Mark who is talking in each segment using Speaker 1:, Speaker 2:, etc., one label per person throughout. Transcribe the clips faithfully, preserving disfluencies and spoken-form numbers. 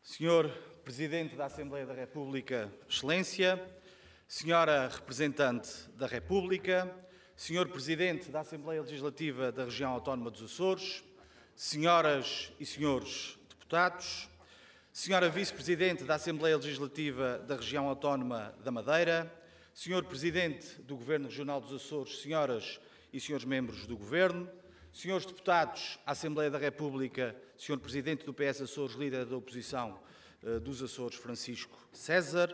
Speaker 1: senhor Presidente da Assembleia da República, Excelência, senhora Representante da República, senhor Presidente da Assembleia Legislativa da Região Autónoma dos Açores, senhoras e senhores deputados, senhora Vice-Presidente da Assembleia Legislativa da Região Autónoma da Madeira, senhor Presidente do Governo Regional dos Açores, senhoras e senhores membros do Governo, senhores deputados à Assembleia da República, senhor Presidente do P S Açores, líder da oposição uh, dos Açores, Francisco César,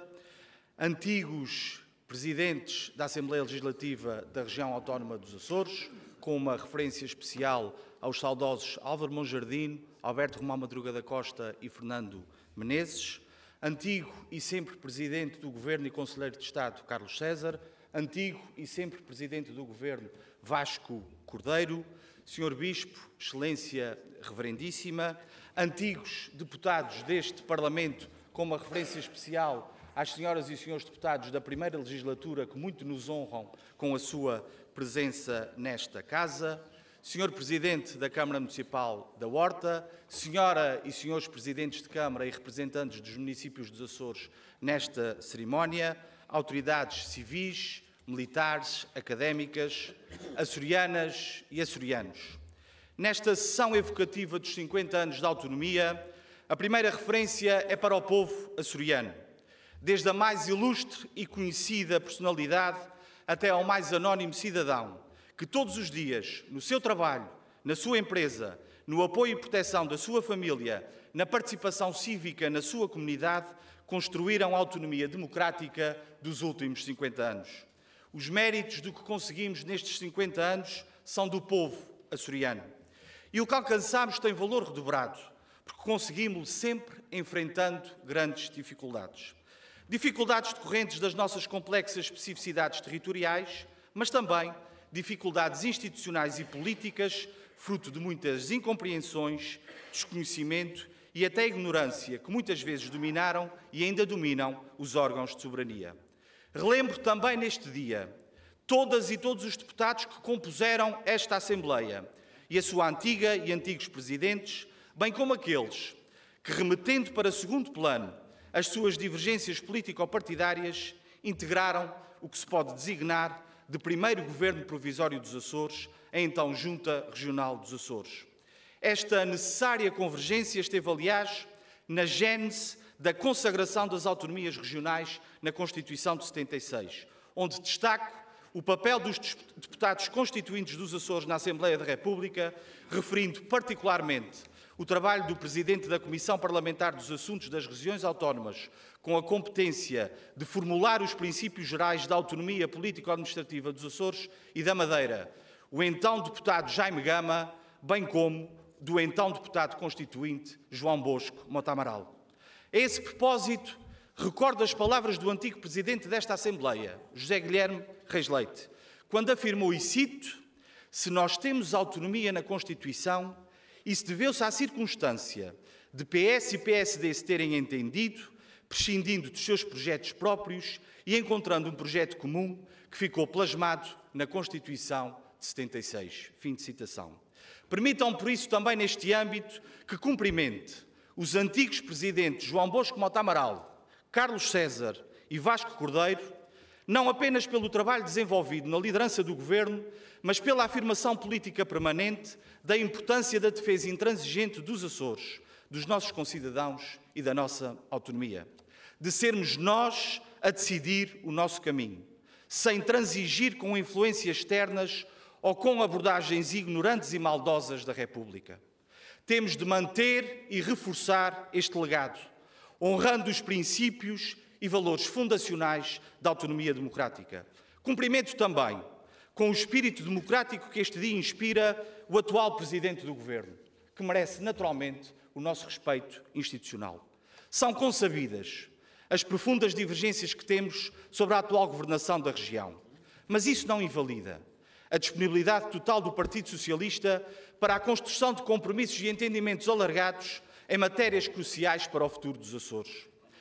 Speaker 1: antigos presidentes da Assembleia Legislativa da Região Autónoma dos Açores, com uma referência especial aos saudosos Álvaro Monjardim, Alberto Romão Madruga da Costa e Fernando Menezes, antigo e sempre Presidente do Governo e Conselheiro de Estado, Carlos César, antigo e sempre Presidente do Governo, Vasco Cordeiro, senhor Bispo, Excelência Reverendíssima, antigos deputados deste Parlamento, com uma referência especial às senhoras e senhores deputados da primeira legislatura, que muito nos honram com a sua presença nesta Casa, senhor Presidente da Câmara Municipal da Horta, senhora e senhores Presidentes de Câmara e representantes dos municípios dos Açores nesta cerimónia, autoridades civis, militares, académicas, açorianas e açorianos. Nesta sessão evocativa dos cinquenta anos da autonomia, a primeira referência é para o povo açoriano, desde a mais ilustre e conhecida personalidade até ao mais anónimo cidadão, que todos os dias, no seu trabalho, na sua empresa, no apoio e proteção da sua família, na participação cívica na sua comunidade, construíram a autonomia democrática dos últimos cinquenta anos. Os méritos do que conseguimos nestes cinquenta anos são do povo açoriano. E o que alcançamos tem valor redobrado, porque conseguimos sempre enfrentando grandes dificuldades. Dificuldades decorrentes das nossas complexas especificidades territoriais, mas também dificuldades institucionais e políticas, fruto de muitas incompreensões, desconhecimento e até ignorância que muitas vezes dominaram e ainda dominam os órgãos de soberania. Relembro também neste dia todas e todos os deputados que compuseram esta Assembleia e a sua antiga e antigos presidentes, bem como aqueles que, remetendo para segundo plano as suas divergências político-partidárias, integraram o que se pode designar de primeiro Governo Provisório dos Açores, a então Junta Regional dos Açores. Esta necessária convergência esteve, aliás, na gênese da consagração das autonomias regionais na Constituição de setenta e seis, onde destaco o papel dos deputados constituintes dos Açores na Assembleia da República, referindo particularmente o trabalho do Presidente da Comissão Parlamentar dos Assuntos das Regiões Autónomas, com a competência de formular os princípios gerais da autonomia político-administrativa dos Açores e da Madeira, o então deputado Jaime Gama, bem como do então deputado constituinte João Bosco Mota Amaral. A esse propósito, recordo as palavras do antigo Presidente desta Assembleia, José Guilherme Reis Leite, quando afirmou, e cito, se nós temos autonomia na Constituição, isso deveu-se à circunstância de P S e P S D se terem entendido, prescindindo dos seus projetos próprios e encontrando um projeto comum que ficou plasmado na Constituição de setenta e seis. Fim de citação. Permitam, por isso, também neste âmbito, que cumprimente os antigos presidentes João Bosco Mota Amaral, Carlos César e Vasco Cordeiro, não apenas pelo trabalho desenvolvido na liderança do Governo, mas pela afirmação política permanente da importância da defesa intransigente dos Açores, dos nossos concidadãos e da nossa autonomia. De sermos nós a decidir o nosso caminho, sem transigir com influências externas ou com abordagens ignorantes e maldosas da República. Temos de manter e reforçar este legado, honrando os princípios e valores fundacionais da autonomia democrática. Cumprimento também, com o espírito democrático que este dia inspira, o atual Presidente do Governo, que merece naturalmente o nosso respeito institucional. São consabidas as profundas divergências que temos sobre a atual governação da região, mas isso não invalida a disponibilidade total do Partido Socialista para a construção de compromissos e entendimentos alargados em matérias cruciais para o futuro dos Açores.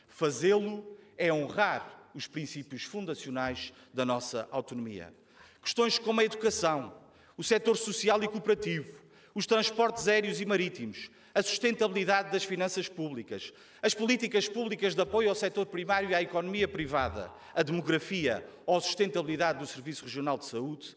Speaker 1: Fazê-lo é honrar os princípios fundacionais da nossa autonomia. Questões como a educação, o setor social e cooperativo, os transportes aéreos e marítimos, a sustentabilidade das finanças públicas, as políticas públicas de apoio ao setor primário e à economia privada, a demografia ou a sustentabilidade do Serviço Regional de Saúde,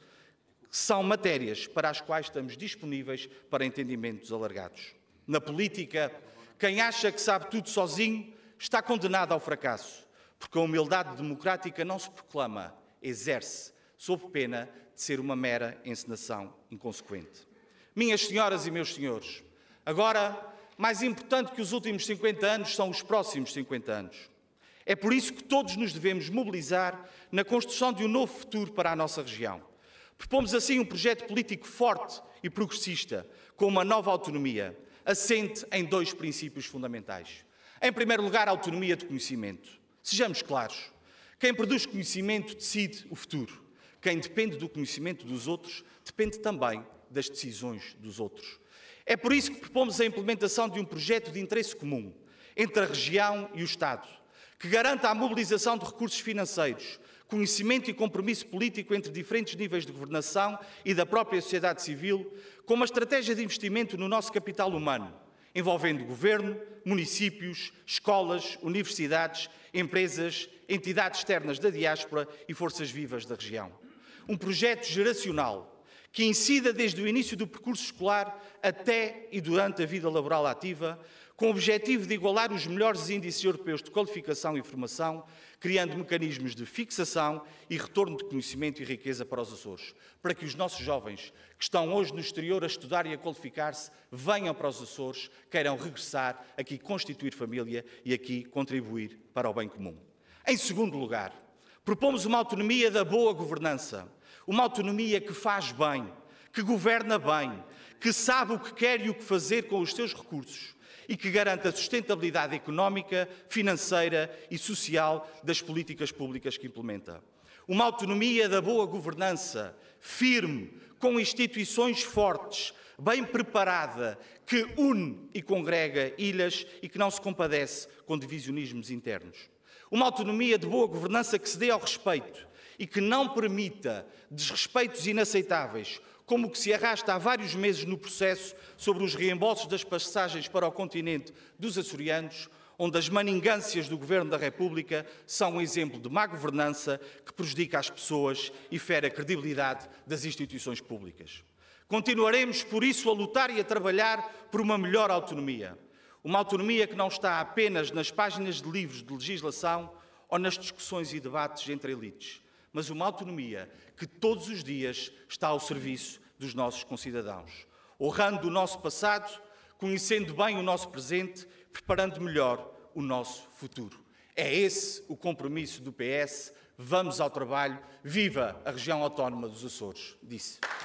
Speaker 1: são matérias para as quais estamos disponíveis para entendimentos alargados. Na política, quem acha que sabe tudo sozinho está condenado ao fracasso, porque a humildade democrática não se proclama, exerce, sob pena de ser uma mera encenação inconsequente. Minhas senhoras e meus senhores, agora, mais importante que os últimos cinquenta anos são os próximos cinquenta anos. É por isso que todos nos devemos mobilizar na construção de um novo futuro para a nossa região. Propomos assim um projeto político forte e progressista, com uma nova autonomia, assente em dois princípios fundamentais. Em primeiro lugar, a autonomia de conhecimento. Sejamos claros, quem produz conhecimento decide o futuro. Quem depende do conhecimento dos outros, depende também das decisões dos outros. É por isso que propomos a implementação de um projeto de interesse comum entre a região e o Estado, que garanta a mobilização de recursos financeiros, conhecimento e compromisso político entre diferentes níveis de governação e da própria sociedade civil, com uma estratégia de investimento no nosso capital humano, envolvendo governo, municípios, escolas, universidades, empresas, entidades externas da diáspora e forças vivas da região. Um projeto geracional que incida desde o início do percurso escolar até e durante a vida laboral ativa, com o objetivo de igualar os melhores índices europeus de qualificação e formação, criando mecanismos de fixação e retorno de conhecimento e riqueza para os Açores, para que os nossos jovens, que estão hoje no exterior a estudar e a qualificar-se, venham para os Açores, queiram regressar, aqui constituir família e aqui contribuir para o bem comum. Em segundo lugar, propomos uma autonomia da boa governança, uma autonomia que faz bem, que governa bem, que sabe o que quer e o que fazer com os seus recursos e que garanta a sustentabilidade económica, financeira e social das políticas públicas que implementa. Uma autonomia da boa governança, firme, com instituições fortes, bem preparada, que une e congrega ilhas e que não se compadece com divisionismos internos. Uma autonomia de boa governança que se dê ao respeito e que não permita desrespeitos inaceitáveis, como o que se arrasta há vários meses no processo sobre os reembolsos das passagens para o continente dos açorianos, onde as maningâncias do Governo da República são um exemplo de má governança que prejudica as pessoas e fere a credibilidade das instituições públicas. Continuaremos, por isso, a lutar e a trabalhar por uma melhor autonomia. Uma autonomia que não está apenas nas páginas de livros de legislação ou nas discussões e debates entre elites, mas uma autonomia que todos os dias está ao serviço dos nossos concidadãos, honrando o nosso passado, conhecendo bem o nosso presente, preparando melhor o nosso futuro. É esse o compromisso do P S. Vamos ao trabalho. Viva a região autónoma dos Açores, disse.